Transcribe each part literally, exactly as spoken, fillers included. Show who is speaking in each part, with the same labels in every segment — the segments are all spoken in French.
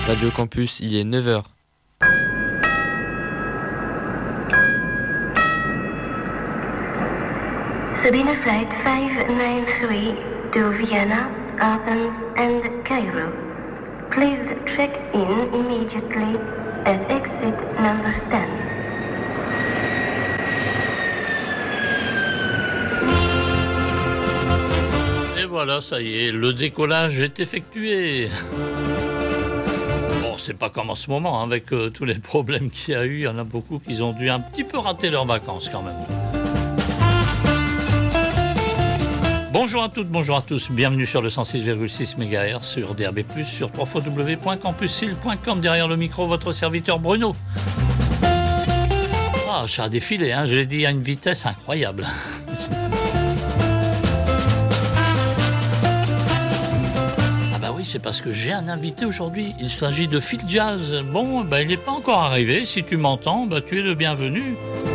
Speaker 1: Radio Campus, il est neuf heures.
Speaker 2: Sabina Flight five nine three to Vienna, Athens and Cairo. Please check in immediately at exit number ten.
Speaker 3: Et voilà, ça y est, le décollage est effectué. Bon, c'est pas comme en ce moment, hein, avec euh, tous les problèmes qu'il y a eu, il y en a beaucoup qui ont dû un petit peu rater leurs vacances quand même. Bonjour à toutes, bonjour à tous, bienvenue sur le cent six virgule six mégahertz sur D A B plus, sur w w w point campus il point com. Derrière le micro, votre serviteur Bruno. Ah, ça a défilé, hein, je l'ai dit à une vitesse incroyable. Ah bah oui, c'est parce que j'ai un invité aujourd'hui, il s'agit de Phil Jazz. Bon, bah il n'est pas encore arrivé, si tu m'entends, bah tu es le bienvenu.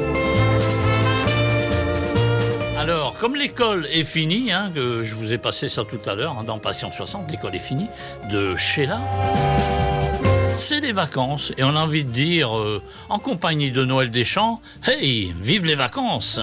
Speaker 3: Alors, comme l'école est finie, hein, que je vous ai passé ça tout à l'heure, hein, dans Patient soixante, l'école est finie, de Sheila, c'est les vacances. Et on a envie de dire, euh, en compagnie de Noël Deschamps, hey, vive les vacances!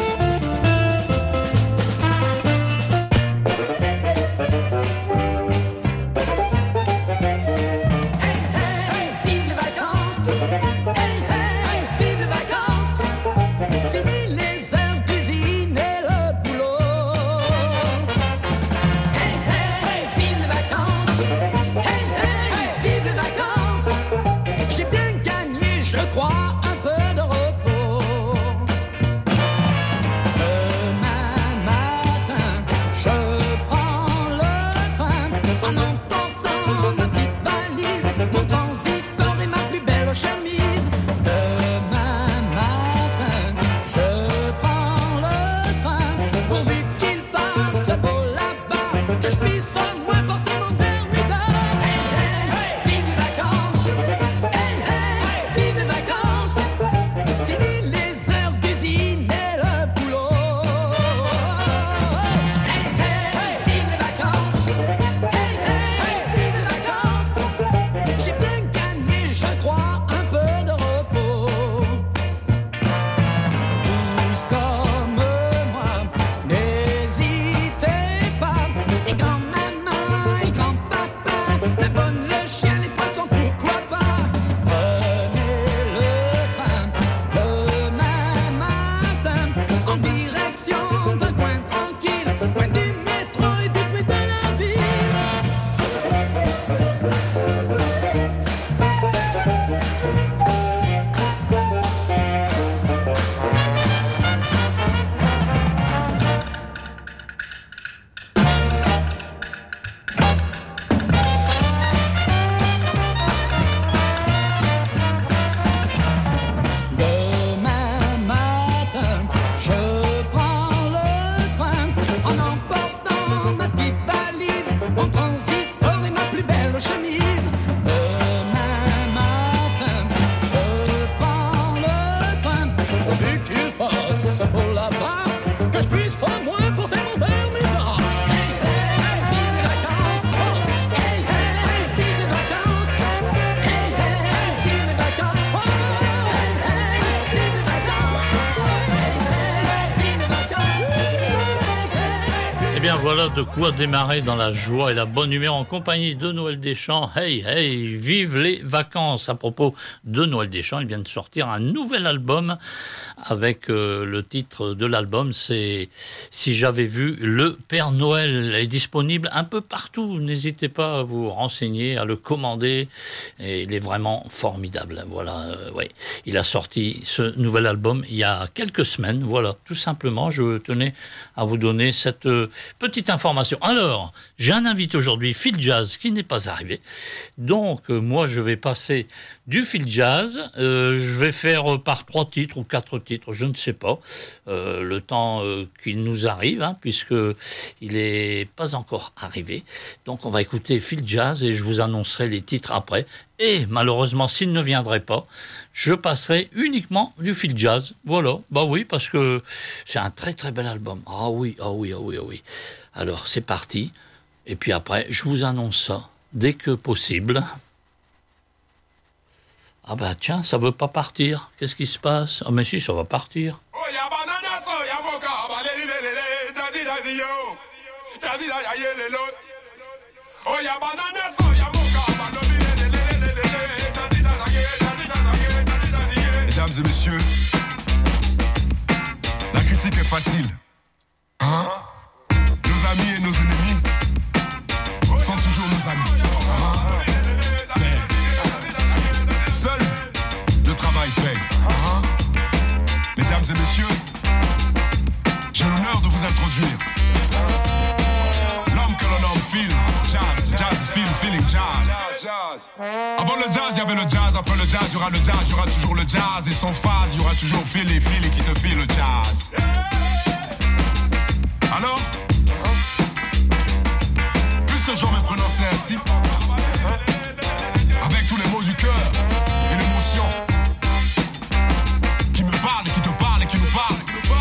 Speaker 3: Voilà de quoi démarrer dans la joie et la bonne humeur en compagnie de Noël Deschamps. Hey, hey, vive les vacances! À propos de Noël Deschamps, il vient de sortir un nouvel album avec euh, le titre de l'album, c'est « Si j'avais vu le Père Noël ». Il est disponible un peu partout. N'hésitez pas à vous renseigner, à le commander. Et il est vraiment formidable. Voilà, euh, ouais. Il a sorti ce nouvel album il y a quelques semaines. Voilà, tout simplement, je tenais à vous donner cette euh, petite information. Alors, j'ai un invité aujourd'hui, Phil Jazz, qui n'est pas arrivé. Donc, euh, moi, je vais passer du Phil Jazz. Euh, je vais faire euh, par trois titres ou quatre titres, je ne sais pas, euh, le temps euh, qu'il nous arrive, hein, puisqu'il n'est pas encore arrivé. Donc, on va écouter Phil Jazz et je vous annoncerai les titres après. Et malheureusement, s'il ne viendrait pas, je passerai uniquement du Phil Jazz. Voilà, bah oui, parce que c'est un très très bel album. Ah oui, ah oui, ah oui, ah oui. Alors, c'est parti. Et puis après, je vous annonce ça dès que possible. Ah bah tiens, ça veut pas partir. Qu'est-ce qui se passe? Ah mais si, ça va partir.
Speaker 4: Mesdames et messieurs, la critique est facile. Hein? Nos amis et nos ennemis sont toujours nos amis. Hein? Mais seul le travail paye. Hein? Mesdames et messieurs, j'ai l'honneur de vous introduire l'homme que l'on nomme Phil Jazz. Jazz, Phil, feeling jazz. Avant le jazz, il y avait le jazz. Après le jazz, il y aura le jazz. Il y aura toujours le jazz. Et sans phase, il y aura toujours Phil et Phil qui te file le jazz. Alors, puisque j'en me prononcer ainsi, avec tous les mots du cœur et l'émotion qui me parlent, qui te parlent et qui nous parlent.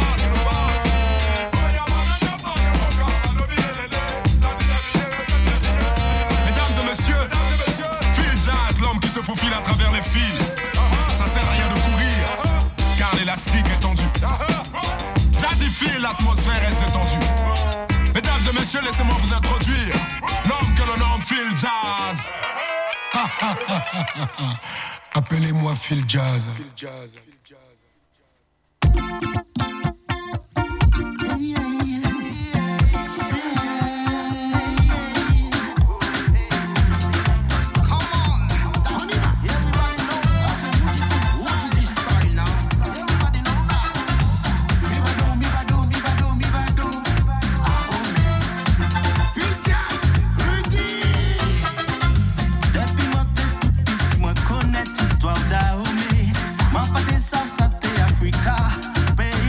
Speaker 4: Mesdames et messieurs, Phil Jazz, l'homme qui se faufile à travers les fils. Ça sert à rien de courir, car l'élastique est tendu. Jazzy Phil, l'atmosphère reste détendue. Mesdames et messieurs, laissez-moi vous introduire l'homme que l'on nomme Phil Jazz. Appelez-moi Phil Jazz. Phil Jazz.
Speaker 5: Histoire d'Aoumé, ma pas des savent ça t'es Africa.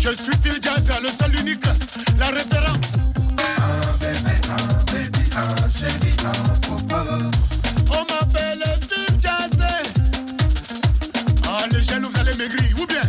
Speaker 5: Je suis Phil Jazz, le seul unique, la référence. Un bébé, un baby, un chéri, un popo. On m'appelle Phil Jazz. Ah, les jaloux, vous allez maigrir, ou bien?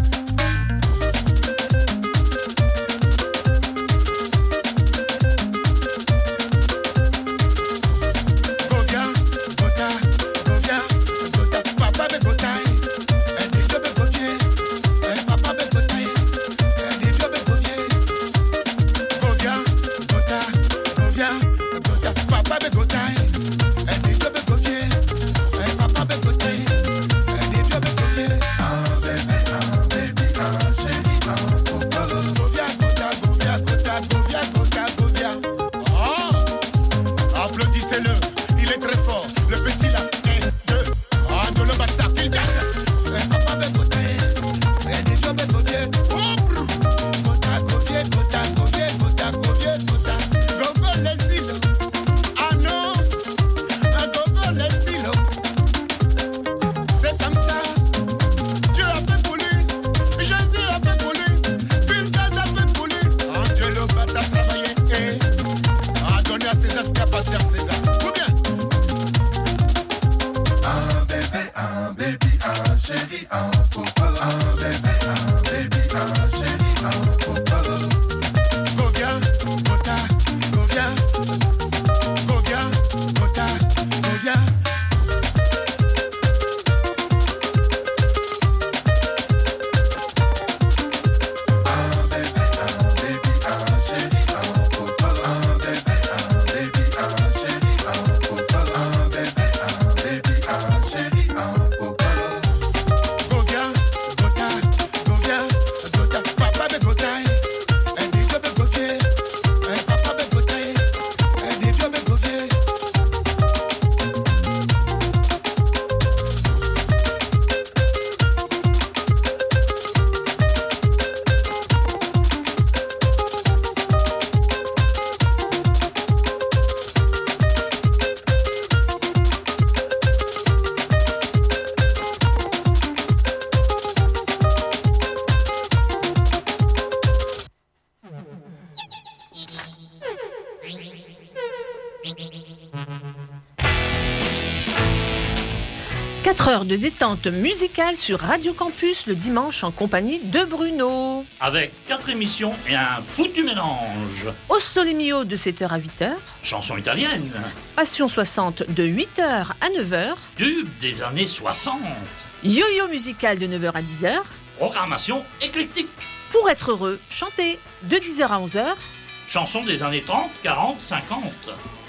Speaker 6: quatre heures de détente musicale sur Radio Campus le dimanche en compagnie de Bruno.
Speaker 3: Avec quatre émissions et un foutu mélange.
Speaker 6: Au Sole Mio de sept heures à huit heures.
Speaker 3: Chanson italienne.
Speaker 6: Passion soixante de huit heures à neuf heures.
Speaker 3: Tube des années soixante.
Speaker 6: Yo-yo musical de neuf heures à dix heures.
Speaker 3: Programmation éclectique.
Speaker 6: Pour être heureux, chanter de dix heures à onze heures.
Speaker 3: Chansons des années trente, quarante, cinquante.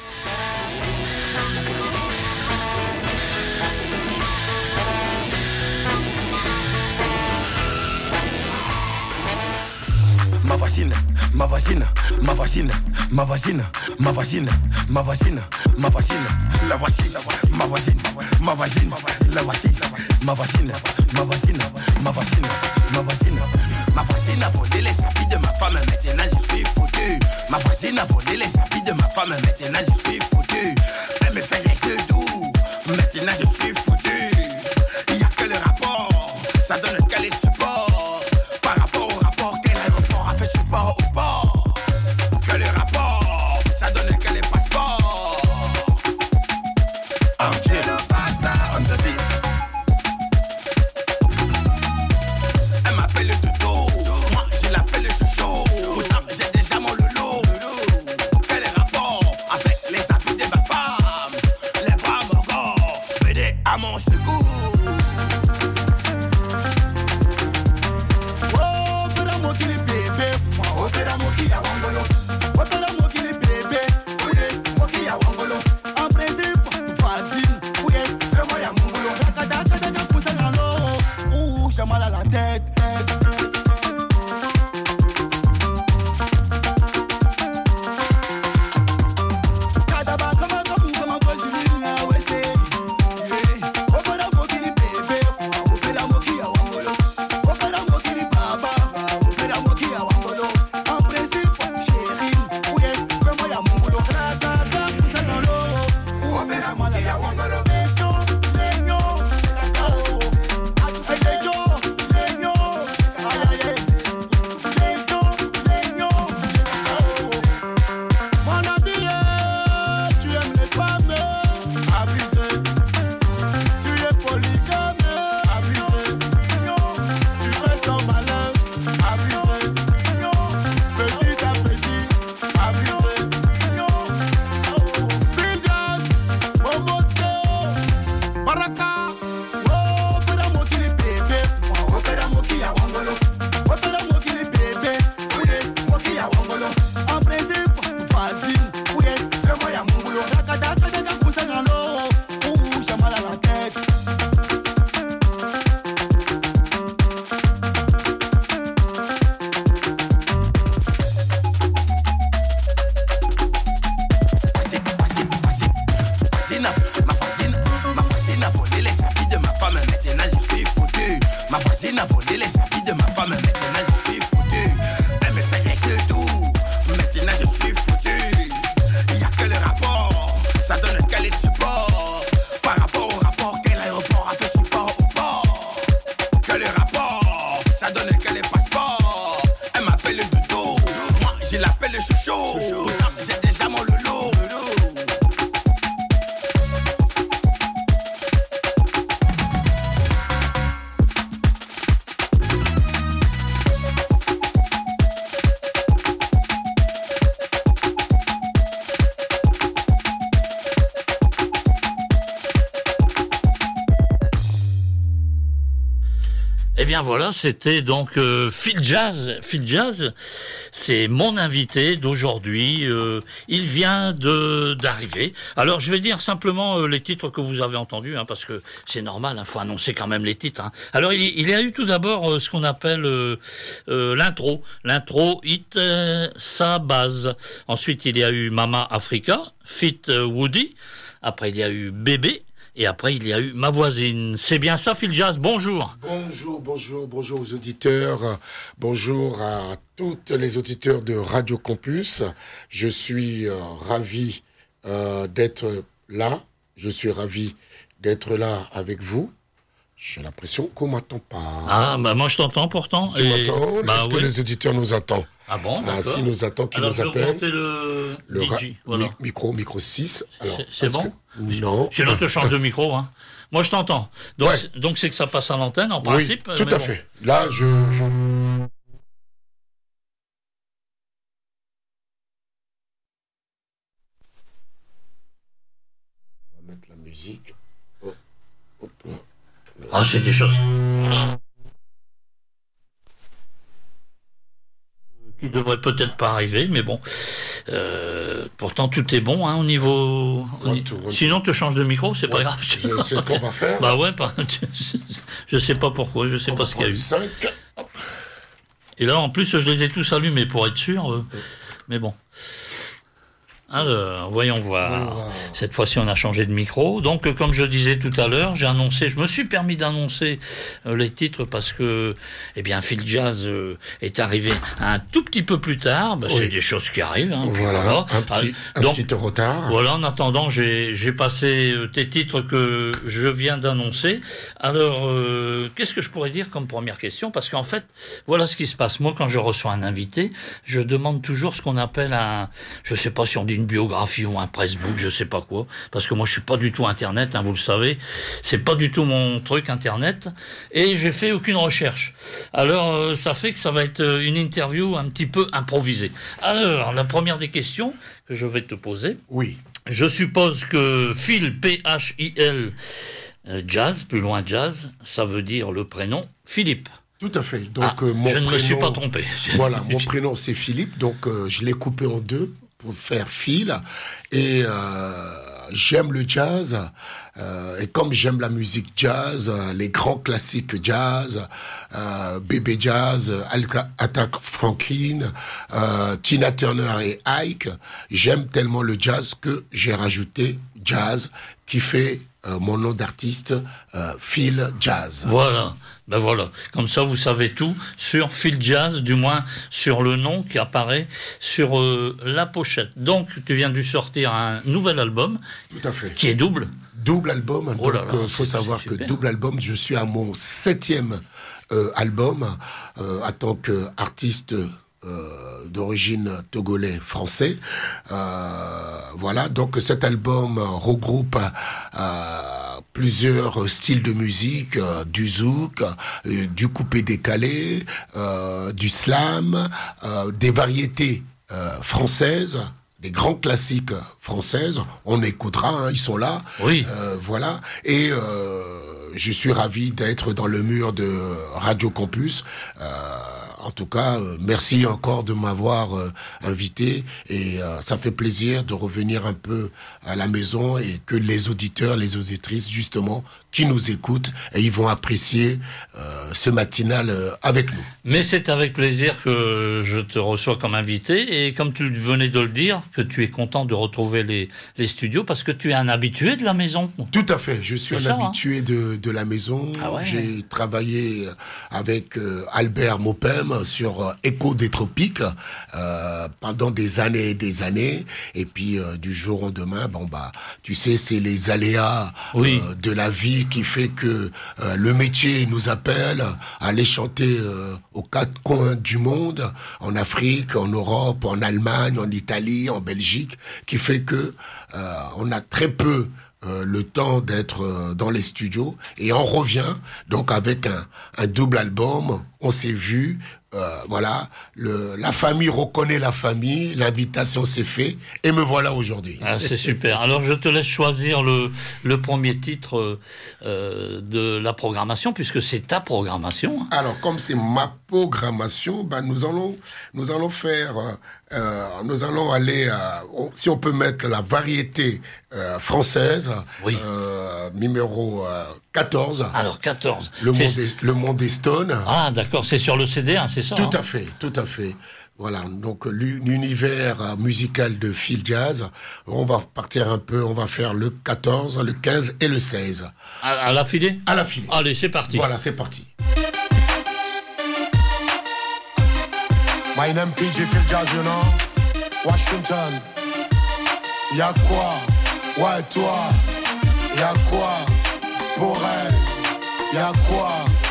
Speaker 7: Ma voisine, ma voisine, ma voisine, ma voisine, ma voisine, ma voisine, ma voisine, la voici, ma voisine, ma voisine, la voici, ma voisine, ma voisine, ma voisine, ma voisine, ma voisine a volé les habits de ma femme, maintenant je suis foutu. Ma voisine a volé les habits de ma femme, maintenant je suis foutu. Elle me fait les yeux doux, maintenant je suis foutu. Il y a que le rapport, ça donne qu'elle est support. Par rapport au rapport, quel aéroport a fait support ou pas? Que le rapport, ça donne que les passeports. Angelo Basta on the beat. Elle m'appelle le dodo, moi je l'appelle le chouchou. Pourtant j'ai déjà mon loulou. Quel rapport avec les habits de ma femme? Les bras mon corps, venez à mon secours.
Speaker 5: Mal à la tête.
Speaker 7: ça donne qu'elle est passeport. Elle m'appelle le dodo, moi je l'appelle le chouchou. J'ai déjà mon loulou.
Speaker 3: Eh bien voilà, c'était donc euh, Phil Jazz. Phil Jazz, c'est mon invité d'aujourd'hui. Euh, il vient de d'arriver. Alors je vais dire simplement euh, les titres que vous avez entendus, hein, parce que c'est normal, il hein, faut annoncer quand même les titres. Hein. Alors il, il y a eu tout d'abord euh, ce qu'on appelle euh, euh, l'intro. L'intro, Hit euh, sa base. Ensuite il y a eu Mama Africa, Fit euh, Woody. Après il y a eu Bébé. Et après, il y a eu Ma voisine. C'est bien ça, Phil Jazz. Bonjour.
Speaker 8: Bonjour, bonjour, bonjour aux auditeurs. Bonjour à tous les auditeurs de Radio Campus. Je suis euh, ravi euh, d'être là. Je suis ravi d'être là avec vous. J'ai l'impression qu'on m'entend pas.
Speaker 3: Ah, bah moi je t'entends pourtant.
Speaker 8: Tu
Speaker 3: et...
Speaker 8: m'entends
Speaker 3: bah,
Speaker 8: Est-ce
Speaker 3: oui.
Speaker 8: que les auditeurs nous entendent?
Speaker 3: Ah bon, d'accord.
Speaker 8: Ah, si nous attendent, qui
Speaker 3: Alors,
Speaker 8: nous
Speaker 3: je vais
Speaker 8: appellent.
Speaker 3: augmenter le,
Speaker 8: Le
Speaker 3: D J,
Speaker 8: ra-
Speaker 3: voilà.
Speaker 8: mi- micro, micro six. Alors,
Speaker 3: C'est- c'est
Speaker 8: est-ce
Speaker 3: bon
Speaker 8: que- Non.
Speaker 3: Sinon, tu changes de micro. Hein. Moi, je t'entends. Donc,
Speaker 8: Ouais.
Speaker 3: c'est- donc, c'est que ça passe à l'antenne, en
Speaker 8: Oui,
Speaker 3: principe.
Speaker 8: tout
Speaker 3: mais
Speaker 8: à
Speaker 3: bon.
Speaker 8: fait. Là, je... je... On va mettre la musique. Oh, hop là.
Speaker 3: Ah, c'est des choses qui devraient peut-être pas arriver, mais bon. Euh, pourtant, tout est bon hein, au niveau. au
Speaker 8: One,
Speaker 3: ni-
Speaker 8: two, one,
Speaker 3: Sinon, te change de micro, c'est pas
Speaker 8: Ouais,
Speaker 3: grave.
Speaker 8: je sais ce qu'on va faire.
Speaker 3: Bah ouais, pas... je sais pas pourquoi, je sais
Speaker 8: On
Speaker 3: pas
Speaker 8: va
Speaker 3: ce qu'il y a eu.
Speaker 8: prendre cinq.
Speaker 3: Et là, en plus, je les ai tous allumés pour être sûr. euh, Mais bon. Alors, voyons voir.
Speaker 8: Wow.
Speaker 3: Cette fois-ci, on a changé de micro. Donc, euh, comme je disais tout à l'heure, j'ai annoncé, je me suis permis d'annoncer euh, les titres parce que, eh bien, Phil Jazz euh, est arrivé un tout petit peu plus tard. Bah,
Speaker 8: Oui.
Speaker 3: C'est des choses qui arrivent. Hein, puis
Speaker 8: Voilà, un petit,
Speaker 3: Ah,
Speaker 8: un
Speaker 3: donc,
Speaker 8: petit retard.
Speaker 3: voilà, en attendant, j'ai, j'ai passé euh, tes titres que je viens d'annoncer. Alors, euh, qu'est-ce que je pourrais dire comme première question? Parce qu'en fait, voilà ce qui se passe. Moi, quand je reçois un invité, je demande toujours ce qu'on appelle un, je sais pas si on dit une biographie ou un pressbook, je sais pas quoi. Parce que moi, je suis pas du tout Internet, hein, vous le savez. C'est pas du tout mon truc Internet. Et j'ai fait aucune recherche. Alors, euh, ça fait que ça va être une interview un petit peu improvisée. Alors, la première des questions que je vais te poser.
Speaker 8: Oui.
Speaker 3: Je suppose que Phil, P H I L, euh, Jazz, plus loin Jazz, ça veut dire le prénom Philippe.
Speaker 8: Tout à fait. Donc,
Speaker 3: Ah,
Speaker 8: euh, mon
Speaker 3: je ne
Speaker 8: prénom,
Speaker 3: me suis pas trompé.
Speaker 8: Voilà, mon prénom c'est Philippe, donc euh, je l'ai coupé en deux pour faire Phil. Et euh, j'aime le jazz. Euh, et comme j'aime la musique jazz, euh, les grands classiques jazz, euh, Bébé Jazz, Alka- Aretha Franklin, euh, Tina Turner et Ike, j'aime tellement le jazz que j'ai rajouté jazz qui fait euh, mon nom d'artiste, euh, Phil Jazz.
Speaker 3: Voilà, ben voilà. Comme ça, vous savez tout sur Phil Jazz, du moins sur le nom qui apparaît sur euh, la pochette. Donc, tu viens de sortir un nouvel album
Speaker 8: Tout à fait.
Speaker 3: qui est double.
Speaker 8: Double album,
Speaker 3: Oh là
Speaker 8: donc
Speaker 3: là,
Speaker 8: il faut
Speaker 3: c'est-
Speaker 8: savoir
Speaker 3: c'est
Speaker 8: que
Speaker 3: super.
Speaker 8: double album, je suis à mon septième euh, album euh, en tant qu'artiste euh, d'origine togolais français. Euh, voilà, donc cet album regroupe euh, plusieurs styles de musique, euh, du zouk, euh, du coupé décalé, euh, du slam, euh, des variétés euh, françaises, des grands classiques françaises. On écoutera, hein, ils sont là.
Speaker 3: Oui.
Speaker 8: Euh, voilà. Et euh, je suis ravi d'être dans le mur de Radio Campus. Euh, en tout cas, euh, merci encore de m'avoir euh, invité. Et euh, ça fait plaisir de revenir un peu à la maison et que les auditeurs, les auditrices, justement, qui nous écoutent, et ils vont apprécier euh, ce matinal euh, avec nous.
Speaker 3: Mais c'est avec plaisir que je te reçois comme invité. Et comme tu venais de le dire, que tu es content de retrouver les, les studios parce que tu es un habitué de la maison.
Speaker 8: Tout à fait. Je suis
Speaker 3: C'est
Speaker 8: un
Speaker 3: ça,
Speaker 8: habitué de, de la maison.
Speaker 3: Ah ouais.
Speaker 8: J'ai travaillé avec euh, Albert Mopem album sur euh, Écho des tropiques euh, pendant des années et des années. Et puis euh, du jour au lendemain, bon bah, tu sais, c'est les aléas
Speaker 3: oui.
Speaker 8: euh, de la vie qui fait que euh, le métier nous appelle à aller chanter euh, aux quatre coins du monde, en Afrique, en Europe, en Allemagne, en Italie, en Belgique, qui fait que euh, on a très peu Euh, le temps d'être euh, dans les studios et on revient donc avec un, un double album. On s'est vu, euh, voilà, le, la famille reconnaît la famille, l'invitation s'est faite et me voilà aujourd'hui.
Speaker 3: Ah, c'est super. Alors je te laisse choisir le, le premier titre euh, de la programmation puisque c'est ta programmation.
Speaker 8: Alors comme c'est ma programmation, ben, nous allons nous allons faire euh, nous allons aller à, on, si on peut mettre la variété euh, française,
Speaker 3: oui.
Speaker 8: euh, numéro euh, quatorze.
Speaker 3: Alors quatorze.
Speaker 8: Le monde est, le monde est Stone.
Speaker 3: Ah d'accord, c'est sur le C D, hein, c'est ça.
Speaker 8: Tout
Speaker 3: hein
Speaker 8: à fait, tout à fait. Voilà, donc l'univers musical de Phil Jazz. On va partir un peu, on va faire le quatorze, le quinze et le seize.
Speaker 3: À, à l'affilée ?
Speaker 8: À l'affilée.
Speaker 3: Allez, c'est parti.
Speaker 8: Voilà, c'est parti.
Speaker 5: My name P J Phil Jazz, you know. Washington. Y'a quoi? Ouais, toi. Y'a quoi? Pour elle. Y'a quoi?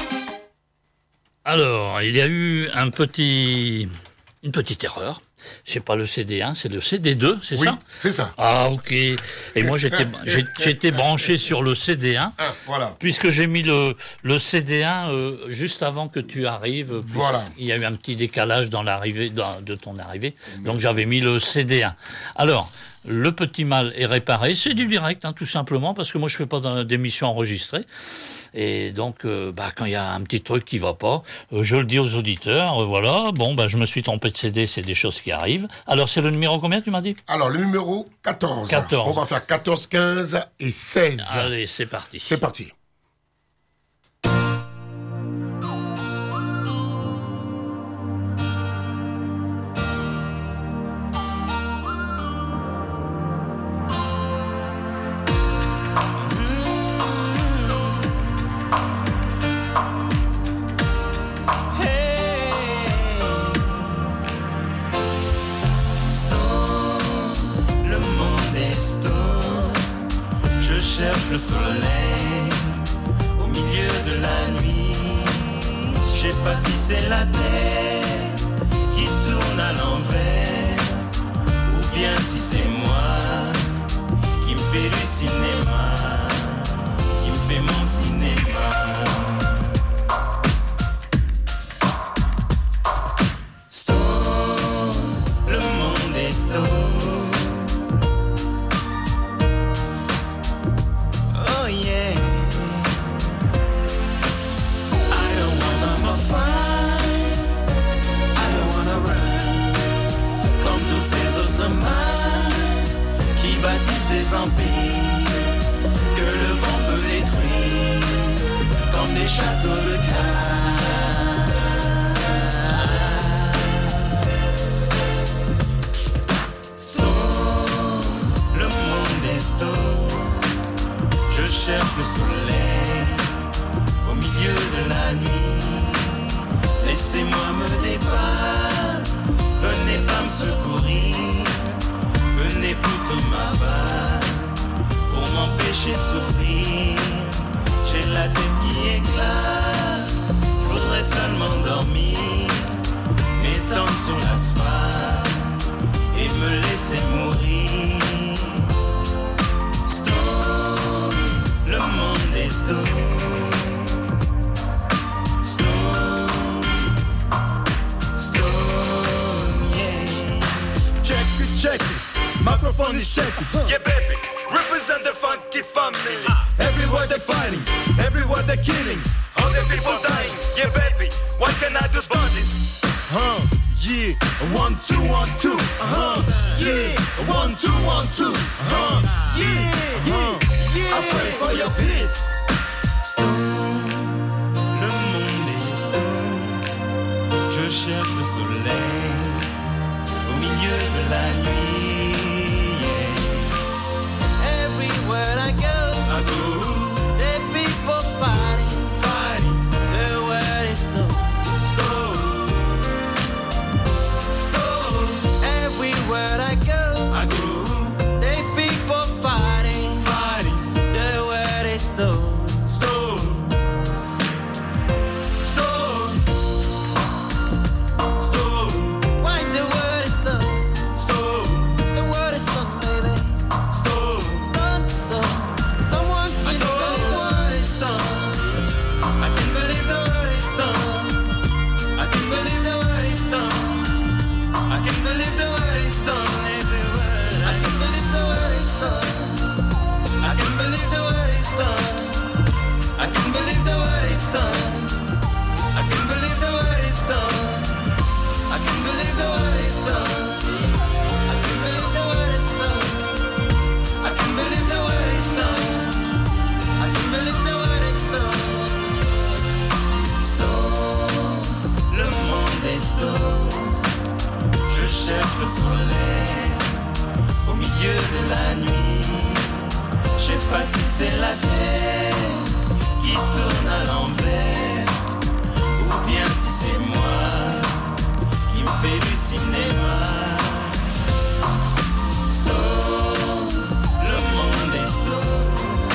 Speaker 3: Alors, il y a eu un petit, une petite erreur. C'est pas le C D un, c'est le C D deux, c'est
Speaker 8: oui,
Speaker 3: ça ?
Speaker 8: c'est ça.
Speaker 3: Ah, ok. Et moi, j'étais, j'étais branché sur le C D un.
Speaker 8: Ah, voilà.
Speaker 3: Puisque j'ai mis le, le C D un euh, juste avant que tu arrives.
Speaker 8: Voilà.
Speaker 3: Il y a eu un petit décalage dans l'arrivée, dans, de ton arrivée. Donc, j'avais mis le C D un. Alors, le petit mal est réparé. C'est du direct, hein, tout simplement, parce que moi, je fais pas d'émission enregistrée. Et donc, euh, bah, quand il y a un petit truc qui va pas, euh, je le dis aux auditeurs, euh, voilà, bon, bah, je me suis trompé de C D, c'est des choses qui arrivent. Alors, c'est le numéro combien, tu m'as dit ?
Speaker 8: Alors, le numéro quatorze.
Speaker 3: quatorze.
Speaker 8: On va faire quatorze, quinze et seize.
Speaker 3: Allez, c'est parti.
Speaker 8: C'est parti.
Speaker 9: Le soleil au milieu de la nuit. Je sais pas si c'est la terre qui tourne à l'envers ou bien si c'est moi qui me fais du cinéma, qui me fait mon cinéma. Stone, le monde est stone. Qui bâtissent des empires que le vent peut détruire comme des châteaux de cartes. Stone, le monde est stone. Je cherche le soleil au milieu de la nuit. Laissez-moi me débattre, venez pas me secourir. Venez plutôt m'abattre pour m'empêcher de souffrir. J'ai la tête qui éclate, je voudrais seulement dormir, m'étendre sur l'asphalte et me laisser mourir. Stone, le monde est stone. Stone, stone, yeah.
Speaker 5: Check it, check it. Microphone is checking.
Speaker 9: Yeah, baby, represent the funky family.
Speaker 5: Everywhere they're fighting, everywhere they're killing.
Speaker 9: All the people dying. Yeah, baby, what can I do about this?
Speaker 5: Huh, yeah. One, two, one, two. Uh-huh, yeah. One, two, one, two. Uh-huh, yeah, yeah, yeah. I pray for your peace.
Speaker 9: Stone, le monde est stone. Je cherche le soleil au milieu de la nuit.
Speaker 10: Where I go,
Speaker 9: I go.
Speaker 10: there people fighting,
Speaker 9: Fighting.
Speaker 10: the word is stone,
Speaker 9: Stone. modesto. Je cherche le soleil au milieu de la nuit. Je sais pas si c'est la terre qui tourne à l'envers, ou bien si c'est moi qui me fais du cinéma. Stone, le monde est stone.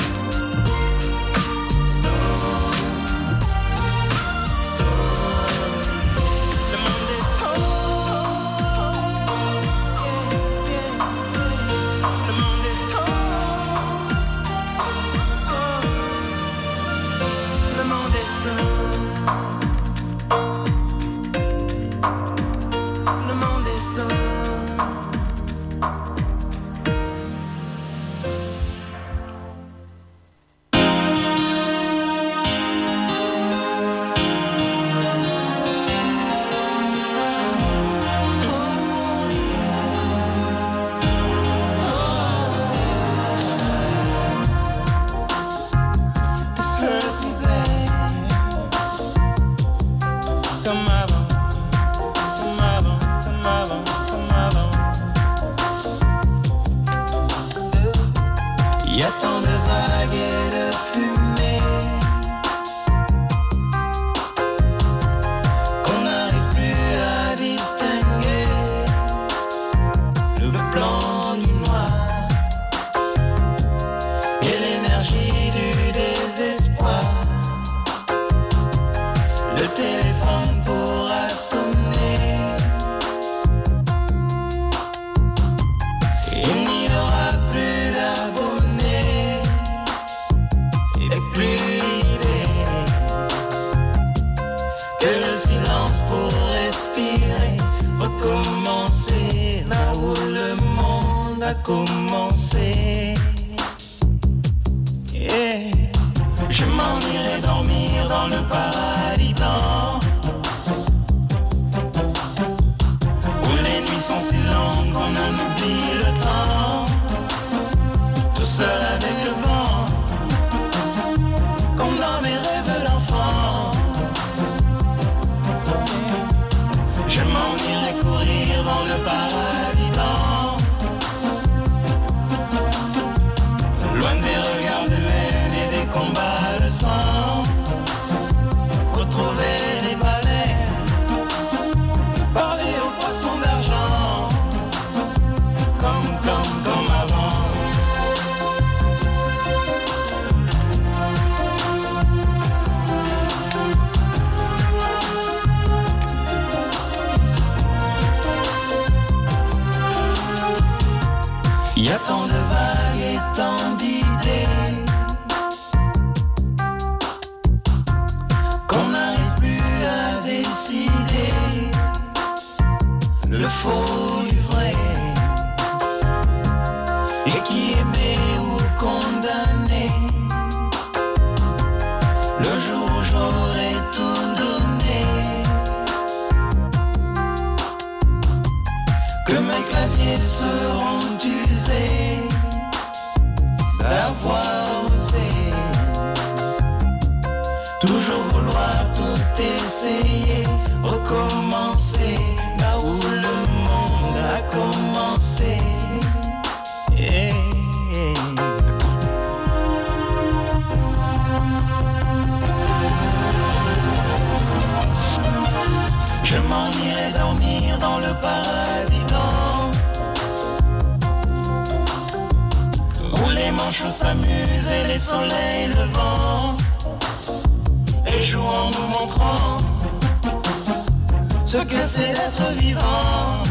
Speaker 11: Commencer. Yeah. Je m'en irai dormir dans le paradis blanc, où les nuits sont si longues qu'on en oublie le temps, tout seul avec le vent, comme dans mes rêves d'enfant. Je m'en irai courir dans le paradis blanc, loin des regards de haine et des combats de sang. Retrouver les baleines, parler aux poissons d'argent, comme, comme, comme avant. Il y a tant de vagues et tant d'idées qu'on n'arrive plus à décider le faux du vrai, et qui aimé ou condamné. Le jour où j'aurais tout donné, que mes claviers seront usés d'avoir osé toujours vouloir tout essayer, recommencer là où le monde a commencé. Yeah. Je m'en irai dormir dans le paradis blanc, où les manchots s'amusent et les soleils levant, et jouent en nous montrant ce que c'est d'être vivant.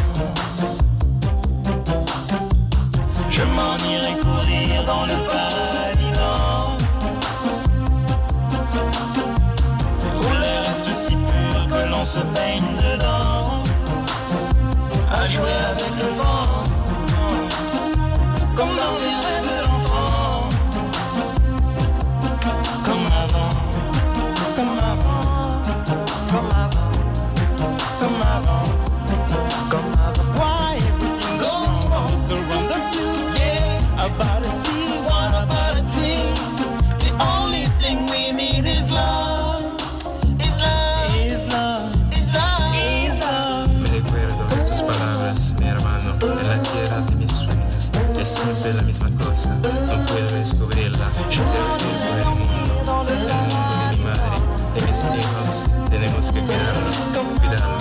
Speaker 11: Je m'en irai courir dans le paradis blanc, où l'air reste si pur que l'on se baigne dedans, à jouer avec le vent, comme dans les rêves d'enfant, comme avant, comme avant, comme avant, comme avant, comme avant. Why everything goes wrong around the view? Yeah, about a sea, what about a dream? The only thing we need is love, is love, is love, is love, is love.
Speaker 12: siempre la misma cosa, no puedo descubrirla. Yo creo que por el mundo, el mundo de mi madre, de mis hijos, tenemos que cuidarlo, cuidarlo.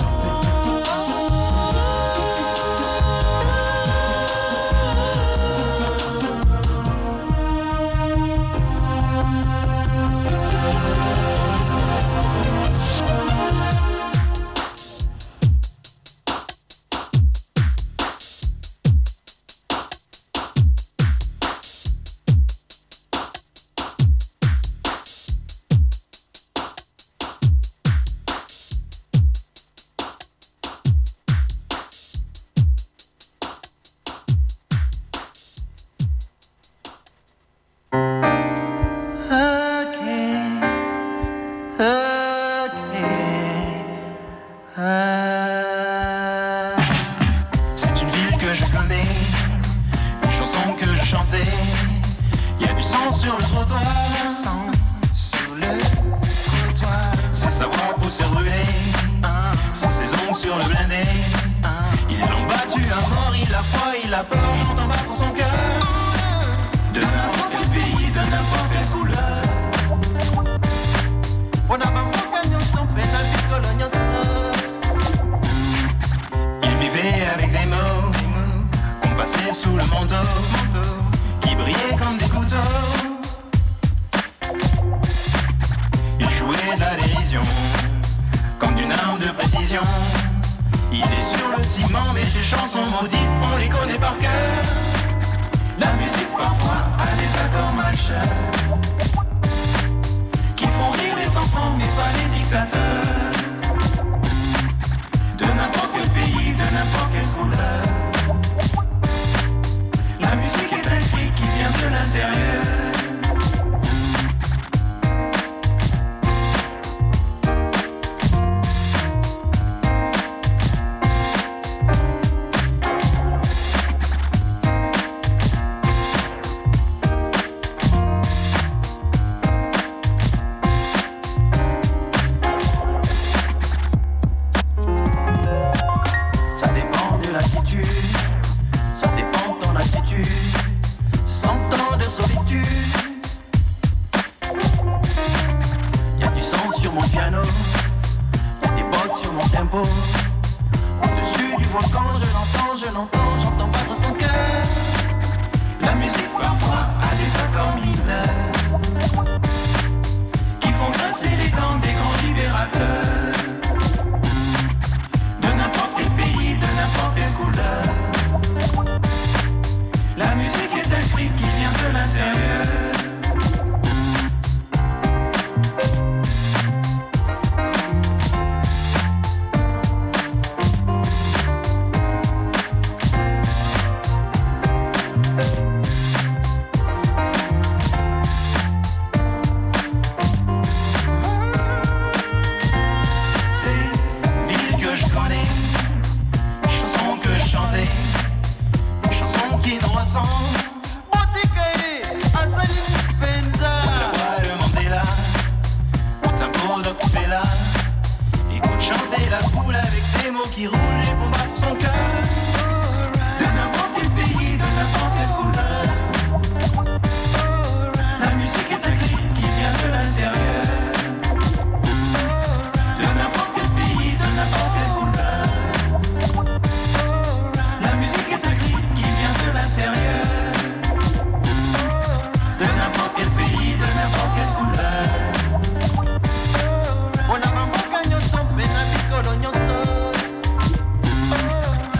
Speaker 11: Ona mamboka nyonso mpe na bikolo nyonso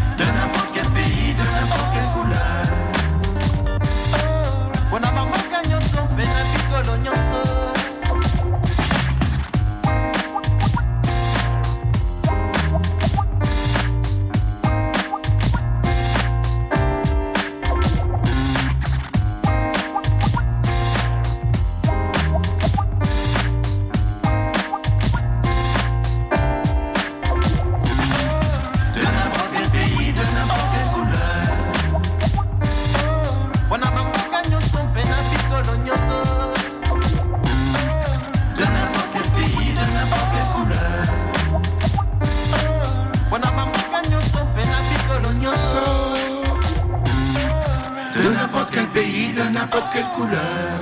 Speaker 5: de n'importe quel pays, de n'importe quelle couleur.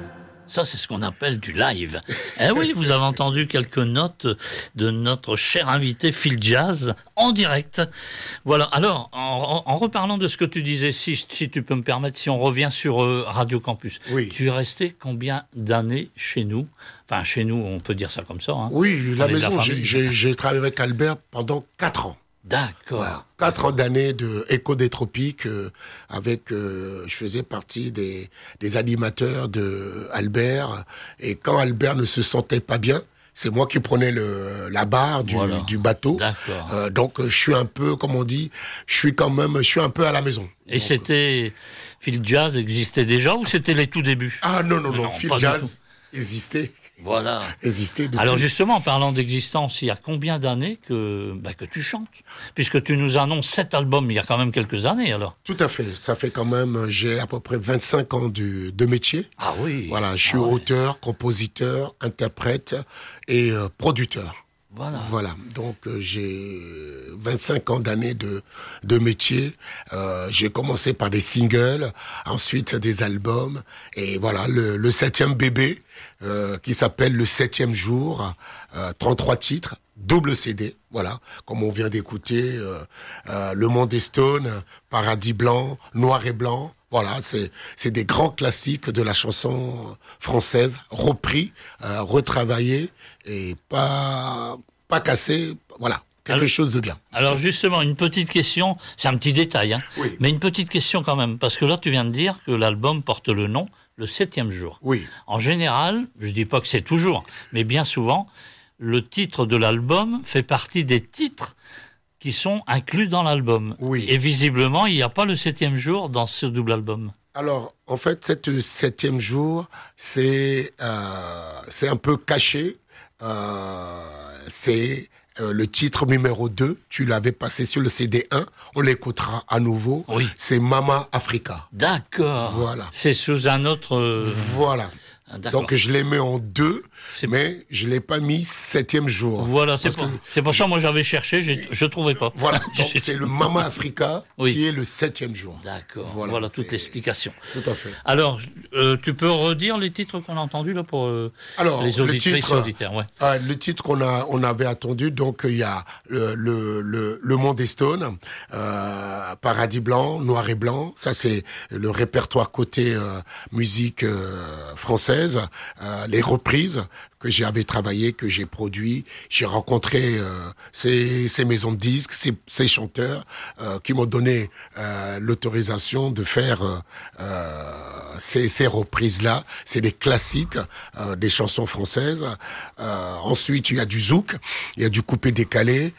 Speaker 3: Ça, c'est ce qu'on appelle du live. Eh oui, vous avez entendu quelques notes de notre cher invité Phil Jazz en direct. Voilà. Alors, en, en reparlant de ce que tu disais, si, si tu peux me permettre, si on revient sur euh, Radio Campus,
Speaker 8: oui.
Speaker 3: Tu es resté combien d'années chez nous? Enfin, chez nous, on peut dire ça comme ça. Hein.
Speaker 8: Oui, la
Speaker 3: on
Speaker 8: maison, la j'ai, j'ai, j'ai travaillé avec Albert pendant quatre ans.
Speaker 3: D'accord.
Speaker 8: Voilà. Quatre ans d'années de Écho des Tropiques euh, avec, euh, je faisais partie des, des animateurs de Albert. Et quand Albert ne se sentait pas bien, c'est moi qui prenais le, la barre du, voilà. du bateau.
Speaker 3: D'accord.
Speaker 8: Euh, donc je suis un peu, comme on dit, je suis quand même, je suis un peu à la maison.
Speaker 3: Et
Speaker 8: donc,
Speaker 3: c'était, Phil Jazz existait déjà ou c'était les tout débuts?
Speaker 8: Ah non, non, non, non Phil Jazz existait.
Speaker 3: Voilà.
Speaker 8: Existait depuis.
Speaker 3: Alors justement, en parlant d'existence, il y a combien d'années que, bah, que tu chantes? Puisque tu nous annonces sept albums, il y a quand même quelques années alors.
Speaker 8: Tout à fait. Ça fait quand même, j'ai à peu près vingt-cinq ans du, de métier.
Speaker 3: Ah oui.
Speaker 8: Voilà, je suis
Speaker 3: ah
Speaker 8: auteur, ouais. compositeur, interprète et euh, producteur.
Speaker 3: Voilà.
Speaker 8: Voilà. Donc euh, j'ai vingt-cinq ans d'années de de métier. Euh, j'ai commencé par des singles, ensuite des albums, et voilà le, le septième bébé euh, qui s'appelle Le Septième Jour, euh, trente-trois titres, double C D. Voilà, comme on vient d'écouter, euh, euh, Le Monde des Stones, Paradis Blanc, Noir et Blanc. Voilà, c'est c'est des grands classiques de la chanson française, repris, euh, retravaillés et pas pas cassés. Voilà, quelque alors, chose de bien.
Speaker 3: Alors justement, une petite question, c'est un petit détail, hein,
Speaker 8: oui.
Speaker 3: mais une petite question quand même, parce que là tu viens de dire que l'album porte le nom Le Septième Jour.
Speaker 8: Oui.
Speaker 3: En général, je dis pas que c'est toujours, mais bien souvent, le titre de l'album fait partie des titres qui sont inclus dans l'album.
Speaker 8: Oui.
Speaker 3: Et visiblement, il n'y a pas le septième jour dans ce double album.
Speaker 8: Alors, en fait, cette septième jour, c'est euh, c'est un peu caché. Euh, c'est euh, le titre numéro deux. Tu l'avais passé sur le C D un. On l'écoutera à nouveau.
Speaker 3: Oui.
Speaker 8: C'est Mama Africa.
Speaker 3: D'accord.
Speaker 8: Voilà.
Speaker 3: C'est sous un autre... Euh...
Speaker 8: Voilà.
Speaker 3: D'accord.
Speaker 8: Donc je l'ai mis en deux, c'est... mais je l'ai pas mis septième jour.
Speaker 3: Voilà, c'est pour, que... c'est pour ça moi j'avais cherché, j'ai... je trouvais pas.
Speaker 8: Voilà, donc c'est le Mama Africa oui. qui est le septième jour.
Speaker 3: D'accord. Voilà, voilà toute l'explication.
Speaker 8: Tout à fait.
Speaker 3: Alors, euh, tu peux redire les titres qu'on a entendus là pour euh,
Speaker 8: Alors,
Speaker 3: les auditrices et auditeurs. Ouais.
Speaker 8: Euh, le titre qu'on a, on avait attendu, donc il y a le le le, le Monde des Stones, euh, Paradis Blanc, Noir et Blanc. Ça c'est le répertoire côté euh, musique euh, française. Euh, les reprises que j'avais travaillé, que j'ai produit, j'ai rencontré euh, ces, ces maisons de disques, ces, ces chanteurs euh, qui m'ont donné euh, l'autorisation de faire euh, euh, ces, ces reprises-là. C'est des classiques, euh, des chansons françaises. Euh, ensuite, il y a du zouk, il y a du coupé-décalé,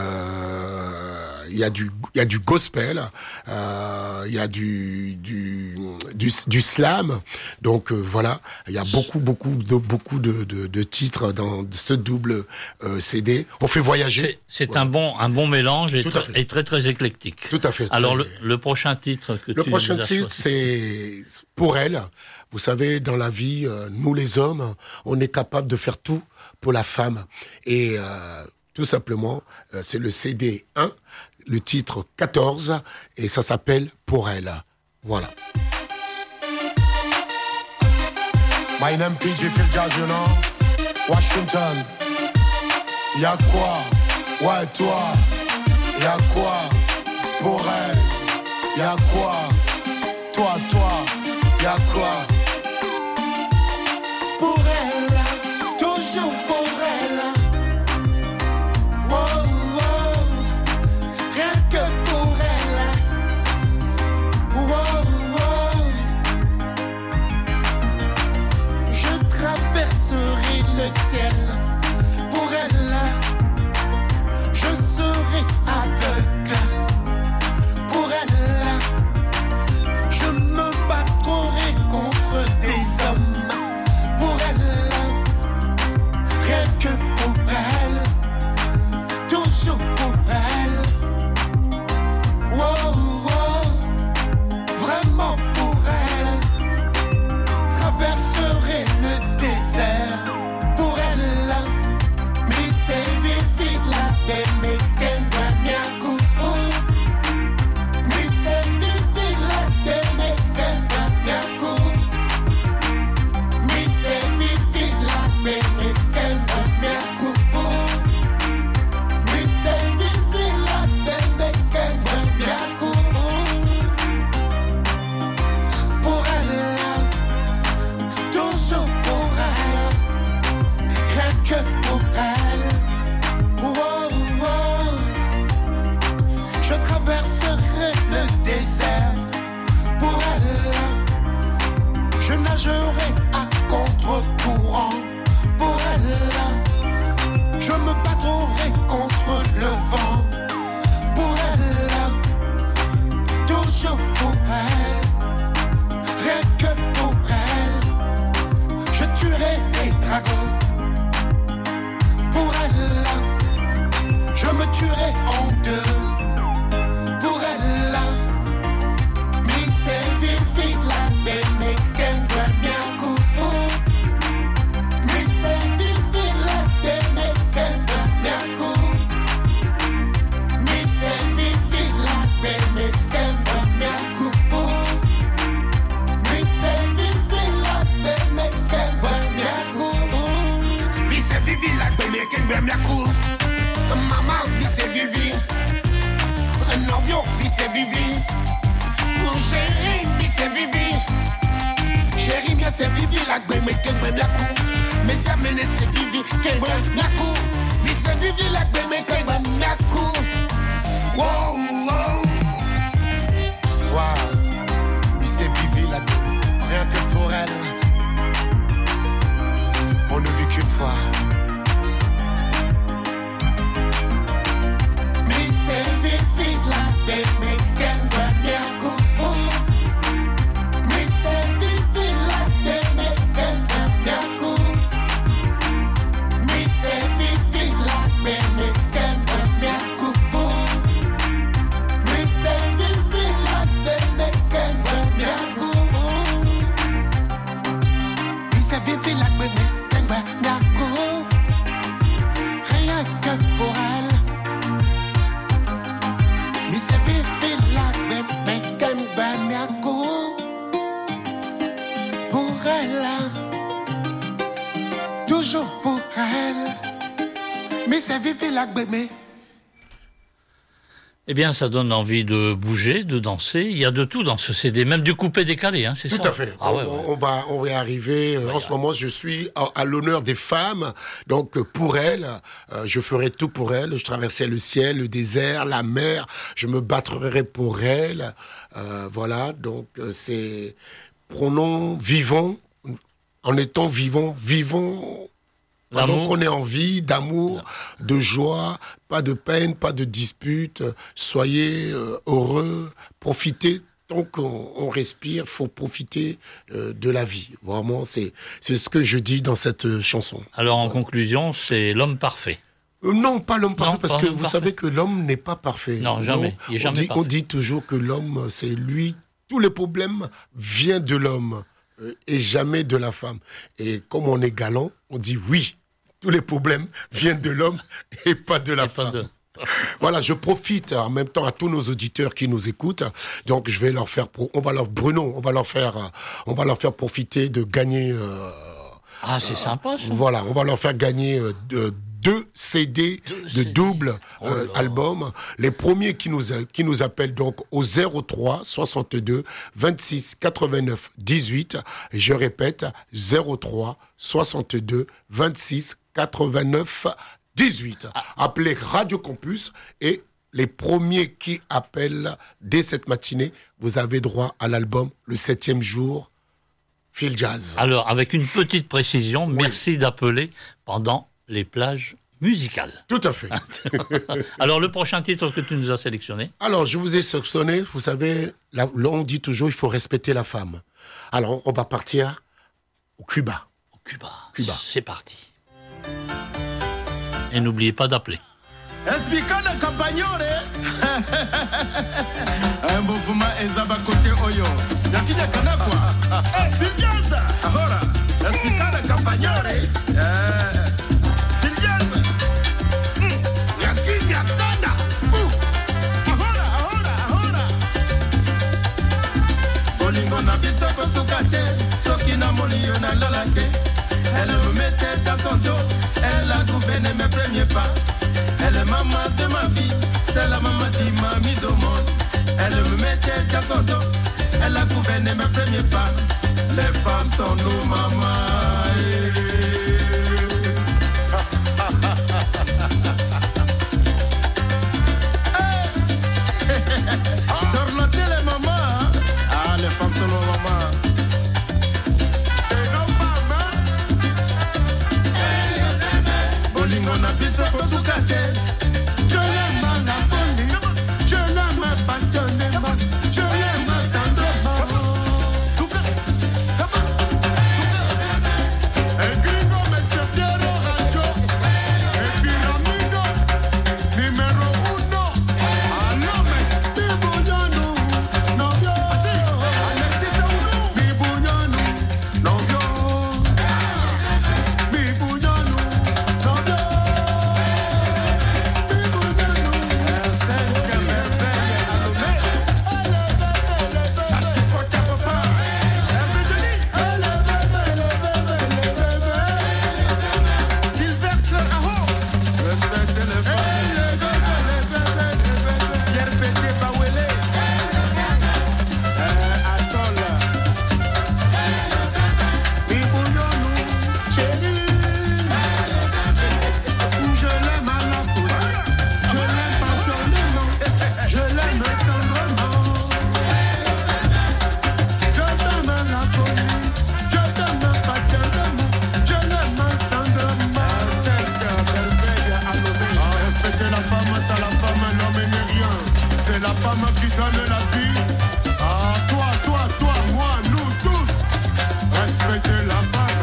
Speaker 8: euh, il y a du, il y a du gospel, euh, il y a du, du, du, du slam. Donc euh, voilà, il y a beaucoup, beaucoup de, beaucoup de, de de titres dans ce double euh, C D. On fait voyager.
Speaker 3: C'est, c'est
Speaker 8: voilà.
Speaker 3: un bon un bon mélange et, tr- et très très éclectique.
Speaker 8: Tout à fait.
Speaker 3: Alors le, le prochain titre que
Speaker 8: le
Speaker 3: tu
Speaker 8: prochain
Speaker 3: nous as
Speaker 8: titre
Speaker 3: choisi.
Speaker 8: C'est Pour elle. Vous savez, dans la vie, euh, nous les hommes, on est capable de faire tout pour la femme. Et euh, tout simplement, euh, c'est le C D un, le titre quatorze, et ça s'appelle Pour elle. Voilà.
Speaker 5: My name P G Phil Jazz, you know. Washington. Y'a quoi? Ouais, toi. Y'a quoi? Pour elle. Y'a quoi? Toi, toi. Y'a quoi? Pour elle. Toujours pour elle. Wow, wow. Rien que pour elle. Wow. Traverserai le ciel pour elle, je serai aveugle pour elle, je me battrai contre des hommes pour elle, rien vivi la bébé quand même m'a coup. Wow, wow. Wow. Il s'est vivi la bébé, rien que pour elle. On ne vit qu'une fois. Mais c'est vivi la bébé quand même m'a coup. Mais c'est vivi la bébé quand même m'a coup. Mais c'est vivi la bébé quand même m'a coup. Mais c'est vivi la bébé quand même m'a coup. Mais c'est vivi la bébé quand même m'a coup. Rien que pour elle. Mais c'est vivi la bébé quand même m'a coup. Pour elle, toujours pour elle. Mais c'est vivi la bébé.
Speaker 3: Eh bien, ça donne envie de bouger, de danser. Il y a de tout dans ce C D, même du coupé-décalé, hein, c'est
Speaker 8: Tout
Speaker 3: ça?
Speaker 8: à fait.
Speaker 3: Ah
Speaker 8: on,
Speaker 3: ouais, ouais.
Speaker 8: on va, on va y arriver. Euh, en ce moment, je suis à, à l'honneur des femmes. Donc, euh, pour elles, euh, je ferai tout pour elles. Je traverserai le ciel, le désert, la mer. Je me battrai pour elles. Euh, voilà. Donc, euh, c'est prenons, vivons, en étant vivants, vivons.
Speaker 3: L'amour.
Speaker 8: Donc, on est en vie, d'amour, de joie, pas de peine, pas de dispute. Soyez euh, heureux, profitez. Tant qu'on on respire, il faut profiter euh, de la vie. Vraiment, c'est, c'est ce que je dis dans cette euh, chanson.
Speaker 3: Alors, en conclusion, c'est l'homme parfait.
Speaker 8: Euh, non, pas l'homme parfait,
Speaker 3: Non,
Speaker 8: parce
Speaker 3: pas
Speaker 8: que
Speaker 3: l'homme
Speaker 8: vous
Speaker 3: parfait.
Speaker 8: savez que l'homme n'est pas parfait.
Speaker 3: Non, jamais. Il est
Speaker 8: on,
Speaker 3: jamais
Speaker 8: dit,
Speaker 3: parfait.
Speaker 8: on dit toujours que l'homme, c'est lui. Tous les problèmes viennent de l'homme euh, et jamais de la femme. Et comme on est galant, on dit oui. Tous les problèmes viennent de l'homme et pas de la
Speaker 3: Et pas
Speaker 8: femme.
Speaker 3: de-
Speaker 8: Voilà, je profite en même temps à tous nos auditeurs qui nous écoutent. Donc, je vais leur faire, pro- on va leur, Bruno, on va leur faire, euh, on va leur faire profiter de gagner. euh,
Speaker 3: Ah, c'est sympa, ça.
Speaker 8: Voilà, on va leur faire gagner euh, de- deux C D
Speaker 3: Deux
Speaker 8: de
Speaker 3: C D.
Speaker 8: double
Speaker 3: Oh
Speaker 8: euh,
Speaker 3: là.
Speaker 8: album. Les premiers qui nous a- qui nous appellent donc au zéro trois soixante-deux vingt-six quatre-vingt-neuf dix-huit. Je répète zéro trois soixante-deux vingt-six quatre-vingt-neuf dix-huit. Appelez Radio Campus et les premiers qui appellent dès cette matinée, vous avez droit à l'album Le septième jour, Phil Jazz.
Speaker 3: Alors, avec une petite précision, merci d'appeler pendant les plages musicales.
Speaker 8: Tout à fait.
Speaker 3: Alors, le prochain titre que tu nous as sélectionné?
Speaker 8: Alors, je vous ai sélectionné, vous savez, là, là, on dit toujours il faut respecter la femme. Alors, on va partir au Cuba.
Speaker 3: Au Cuba.
Speaker 8: Cuba.
Speaker 3: C'est parti. Et n'oubliez pas d'appeler.
Speaker 7: Espicana Campagnore. Un beau fuma ezaba côté oyo. Yakija kanakwa. Eh, Filjaza. Ahora. Espicana Campagnore. Eh. Filjaza. Yakija kana. Ahora, ahora, ahora. Bolingo na bisoko sukate. Soki na molio na lalake. Elle me mettait dans son dos. Elle a gouverné mes premiers pas. Elle est maman de ma vie, c'est la maman qui m'a mise au monde. Elle me mettait dans son dos, elle a gouverné mes premiers pas. Les femmes sont nos mamans. Tornoter les mamans, ah les femmes sont nos mamans. C'est nos mamans. Bolingo na biso kosukate. Je l'aime à la folie, je l'aime passionnément, je l'aime tendrement.
Speaker 5: c'est la femme qui donne la vie. Ah, toi, toi, toi, moi, nous tous, respectez la femme.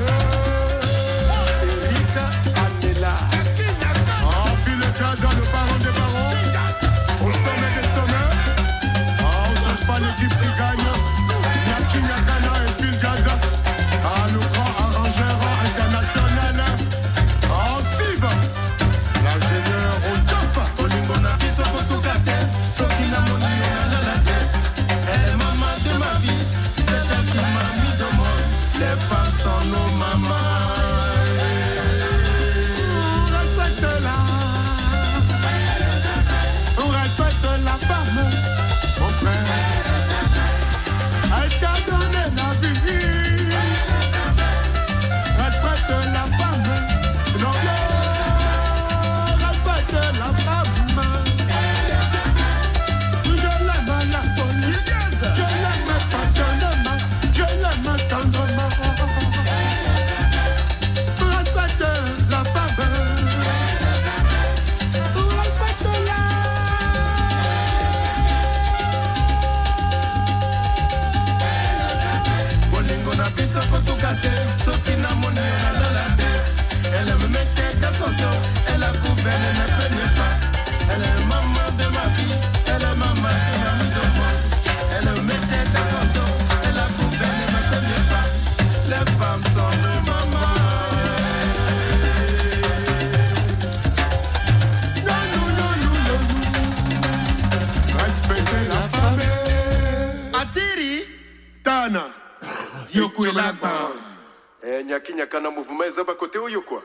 Speaker 5: Erika Anela, ah, fille le jazz, le baron des barons, au sommet des sommets. Ah, on change pas l'équipe qui gagne. Nyaki Nyakana et Phil Jazz. Ah, le grand arrangeur international. Ah, Steve, l'ingénieur au top. Olingo na biso kosukate, soki na moni ona la tête. Elle est maman de ma vie, c'est elle qui m'a mis au monde. Les femmes sont nos mamans. On respecte-la, on respecte la femme, mon frère. Elle t'a donné la vie, respecte la femme, non, respecte la femme. Je l'aime à la folie, je l'aime passionnément, je l'aime tendrement. Respecte la femme, respecte-la. Bolingo na biso kosukate, soki na moni ona la tête. Elle me mettait dans son dos, elle a couvert, elle ne plaignait pas. Elle est maman de ma vie, c'est la maman qui m'a mis au monde. Elle me mettait dans son dos, elle a couvert, elle ne plaignait pas. Les femmes sont nos mamans. Non, non, non, non, non, non. Respectez la femme. Atiri, Tana, Diokou et Lagba. Eh, Nyaki Nyakana mouvement, ils ont pas côté ou yo quoi?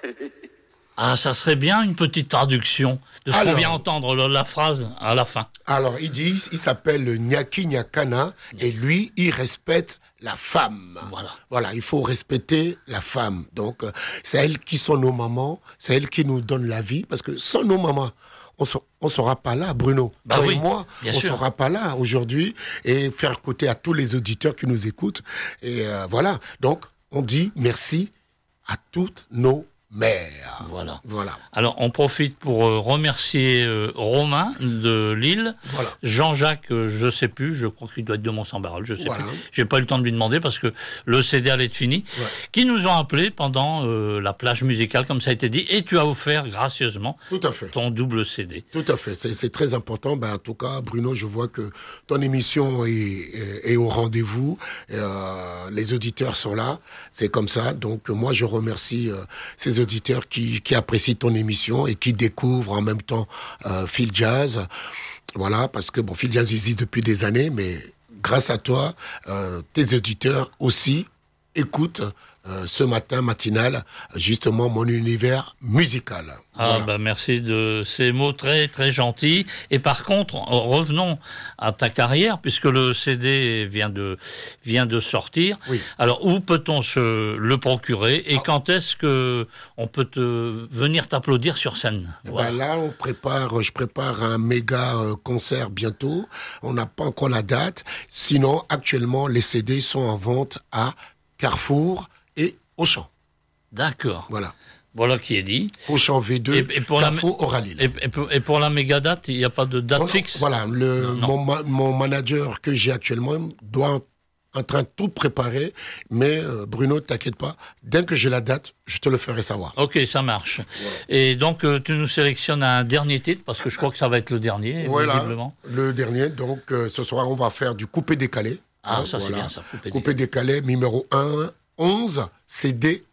Speaker 3: Ah, ça serait bien une petite traduction de ce qu'on
Speaker 8: Alors.
Speaker 3: vient entendre, la, la phrase à la fin.
Speaker 8: Alors, il dit, il s'appelle Nyaki Nyakana, et lui, il respecte la femme.
Speaker 3: Voilà.
Speaker 8: Voilà, il faut respecter la femme. Donc, euh, c'est elles qui sont nos mamans, c'est elles qui nous donnent la vie, parce que sans nos mamans, on ne sera pas là, Bruno.
Speaker 3: Bah
Speaker 8: Toi
Speaker 3: oui,
Speaker 8: et moi,
Speaker 3: bien
Speaker 8: on ne
Speaker 3: sûr.
Speaker 8: sera pas là aujourd'hui, et faire écouter à tous les auditeurs qui nous écoutent. Et euh, voilà, donc, on dit merci à toutes nos mères.
Speaker 3: Voilà.
Speaker 8: Voilà.
Speaker 3: Alors, on profite pour euh, remercier euh, Romain de Lille,
Speaker 8: Voilà.
Speaker 3: Jean-Jacques, euh, je sais plus, je crois qu'il doit être de Mont-Saint-Barreul, je sais
Speaker 8: Voilà.
Speaker 3: plus. J'ai pas eu le temps de lui demander parce que le C D allait être fini.
Speaker 8: Ouais.
Speaker 3: Qui nous ont appelés pendant euh, la plage musicale, comme ça a été dit, et tu as offert gracieusement
Speaker 8: Tout à fait.
Speaker 3: ton double C D.
Speaker 8: Tout à fait, c'est, c'est très important. Ben, en tout cas, Bruno, je vois que ton émission est, est, est au rendez-vous. Euh, les auditeurs sont là, c'est comme ça. Donc, moi, je remercie euh, ces auditeurs qui, qui apprécient ton émission et qui découvrent en même temps euh, Phil Jazz. Voilà, parce que bon, Phil Jazz existe depuis des années, mais grâce à toi, euh, tes auditeurs aussi écoutent euh, ce matin matinal, justement, mon univers musical.
Speaker 3: Ah,
Speaker 8: Voilà.
Speaker 3: bah merci de ces mots très très gentils. Et par contre, revenons à ta carrière, puisque le C D vient de, vient de sortir.
Speaker 8: Oui.
Speaker 3: Alors, où peut-on se le procurer et
Speaker 8: Ah.
Speaker 3: quand est-ce que on peut te, venir t'applaudir sur scène? Voilà.
Speaker 8: Ben là, on prépare, je prépare un méga euh, concert bientôt. On n'a pas encore la date. Sinon, actuellement, les C D sont en vente à Carrefour et Auchan.
Speaker 3: D'accord.
Speaker 8: Voilà.
Speaker 3: Voilà qui est dit.
Speaker 8: Auchan V deux,
Speaker 3: Et- et pour la-
Speaker 8: Carrefour, Oralil.
Speaker 3: Et, et pour, et pour la méga date, il n'y a pas de date
Speaker 8: Non, non,
Speaker 3: fixe?
Speaker 8: Voilà, le,
Speaker 3: Non, non.
Speaker 8: Mon, ma- mon manager que j'ai actuellement doit en train de tout préparer. Mais euh, Bruno, t'inquiète pas, dès que j'ai la date, je te le ferai savoir.
Speaker 3: Ok, ça marche. Et donc, euh, tu nous sélectionnes un dernier titre, parce que je crois que ça va être le dernier,
Speaker 8: Voilà,
Speaker 3: visiblement.
Speaker 8: le dernier. Donc, euh, ce soir, on va faire du coupé-décalé.
Speaker 3: Ah,
Speaker 8: Hein,
Speaker 3: ça, c'est
Speaker 8: voilà.
Speaker 3: bien, ça, coupé-décalé.
Speaker 8: Coupé-décalé, numéro un, onze, C D.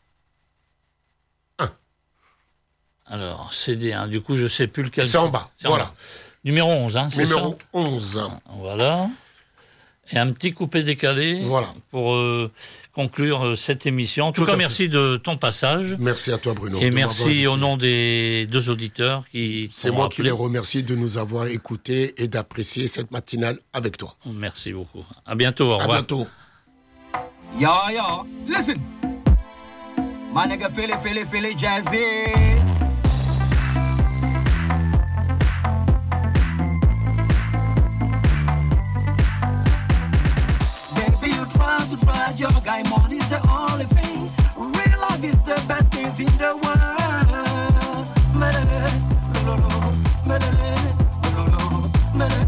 Speaker 3: Alors, C D, hein, du coup, je ne sais plus lequel.
Speaker 8: C'est en bas,
Speaker 3: C'est en
Speaker 8: voilà.
Speaker 3: bas. Numéro onze, hein, c'est
Speaker 8: Numéro
Speaker 3: ça
Speaker 8: onze.
Speaker 3: Voilà. Et un petit coupé décalé
Speaker 8: Voilà.
Speaker 3: pour euh, conclure euh, cette émission. En tout,
Speaker 8: Tout
Speaker 3: cas,
Speaker 8: à fait.
Speaker 3: merci de ton passage.
Speaker 8: Merci à toi, Bruno.
Speaker 3: Et
Speaker 8: de m'avoir
Speaker 3: merci
Speaker 8: invité.
Speaker 3: au nom des deux auditeurs qui
Speaker 8: C'est
Speaker 3: t'ont
Speaker 8: moi qui
Speaker 3: rappelé.
Speaker 8: les remercie de nous avoir écoutés et d'apprécier cette matinale avec toi.
Speaker 3: Merci beaucoup. À bientôt. Au
Speaker 8: À
Speaker 3: revoir.
Speaker 8: bientôt.
Speaker 13: Yo, yo, listen. My nigga, feel it, feel it, feel it, jazzy. Baby, you try to try your guy, money's the only thing. Real life is the best things in the world. Melele, lolo, melele, lolo, melele.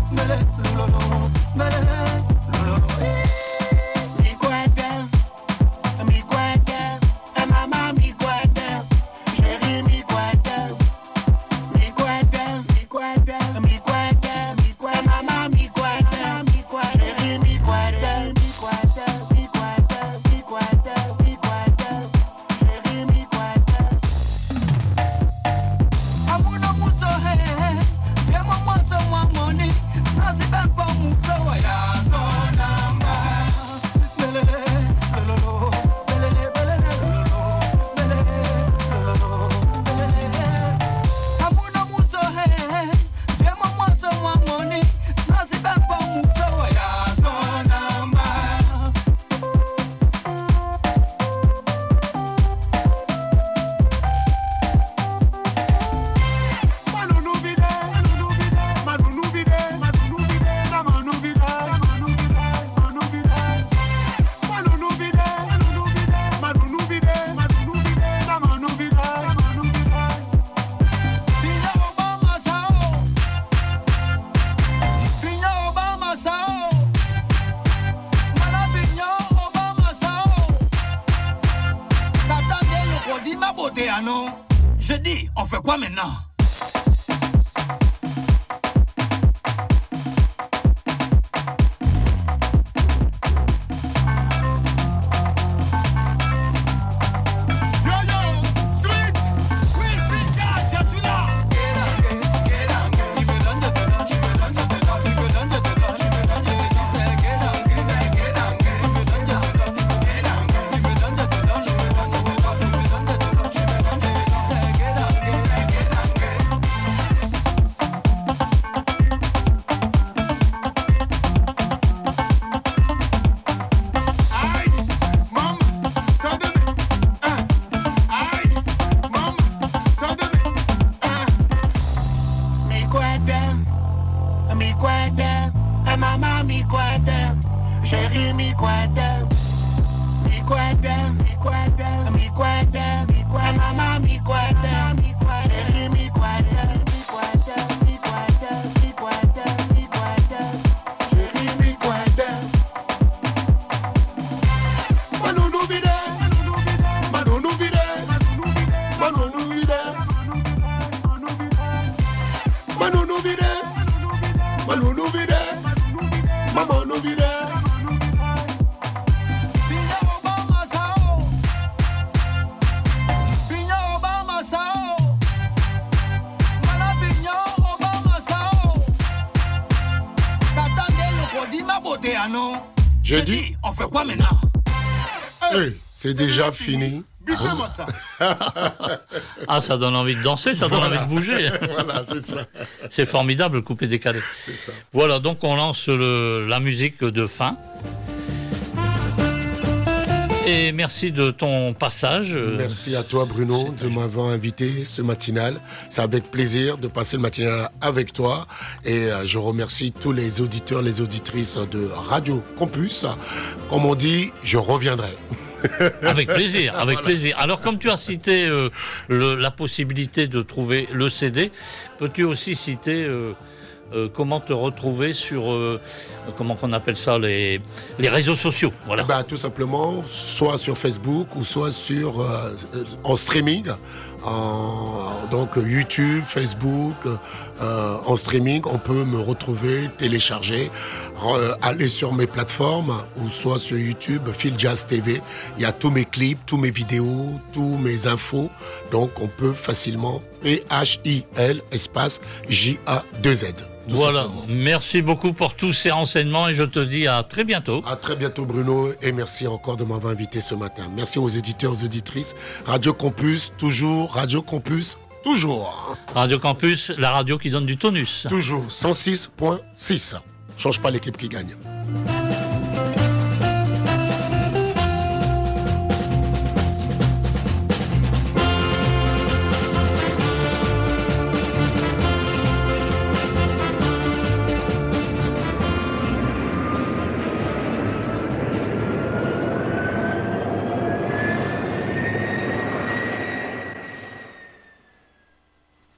Speaker 13: non. Je dis, on fait quoi maintenant?
Speaker 8: Je dis,
Speaker 13: on fait quoi maintenant?
Speaker 8: Hey, c'est déjà fini.
Speaker 3: Ah, ça donne envie de danser, ça donne
Speaker 8: Voilà.
Speaker 3: envie de bouger.
Speaker 8: Voilà, c'est ça.
Speaker 3: C'est formidable, le coupé décalé.
Speaker 8: C'est ça.
Speaker 3: Voilà, donc on lance le, la musique de fin. Et merci de ton passage.
Speaker 8: Merci à toi, Bruno, de m'avoir invité ce matinal. C'est avec plaisir de passer le matinal avec toi. Et euh, je remercie tous les auditeurs, les auditrices de Radio Campus. Comme on dit, je reviendrai.
Speaker 3: Avec plaisir, avec
Speaker 8: Voilà.
Speaker 3: plaisir. Alors, comme tu as cité euh, le, la possibilité de trouver le C D, peux-tu aussi citer euh, euh, comment te retrouver sur, euh, comment qu'on appelle ça, les, les réseaux sociaux, voilà.
Speaker 8: Bah, tout simplement, soit sur Facebook ou soit sur, euh, en streaming. En, donc YouTube, Facebook, euh, en streaming, on peut me retrouver, télécharger, euh, aller sur mes plateformes ou soit sur YouTube, Phil Jazz T V. Il y a tous mes clips, tous mes vidéos, tous mes infos. Donc on peut facilement P H I L espace J A deux Z. Tout
Speaker 3: Voilà,
Speaker 8: simplement.
Speaker 3: merci beaucoup pour tous ces renseignements et je te dis à très bientôt.
Speaker 8: À très bientôt, Bruno, et merci encore de m'avoir invité ce matin. Merci aux éditeurs, aux auditrices. Radio Campus, toujours. Radio Campus, toujours.
Speaker 3: Radio Campus, la radio qui donne du tonus.
Speaker 8: Toujours. cent six point six. Change pas l'équipe qui gagne.